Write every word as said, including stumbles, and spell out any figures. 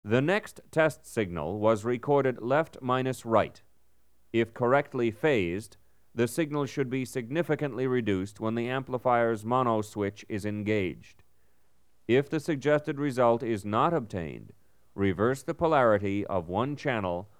The next test signal was recorded left minus right. If correctly phased, the signal should be significantly reduced when the amplifier's mono switch is engaged. If the suggested result is not obtained, reverse the polarity of one channel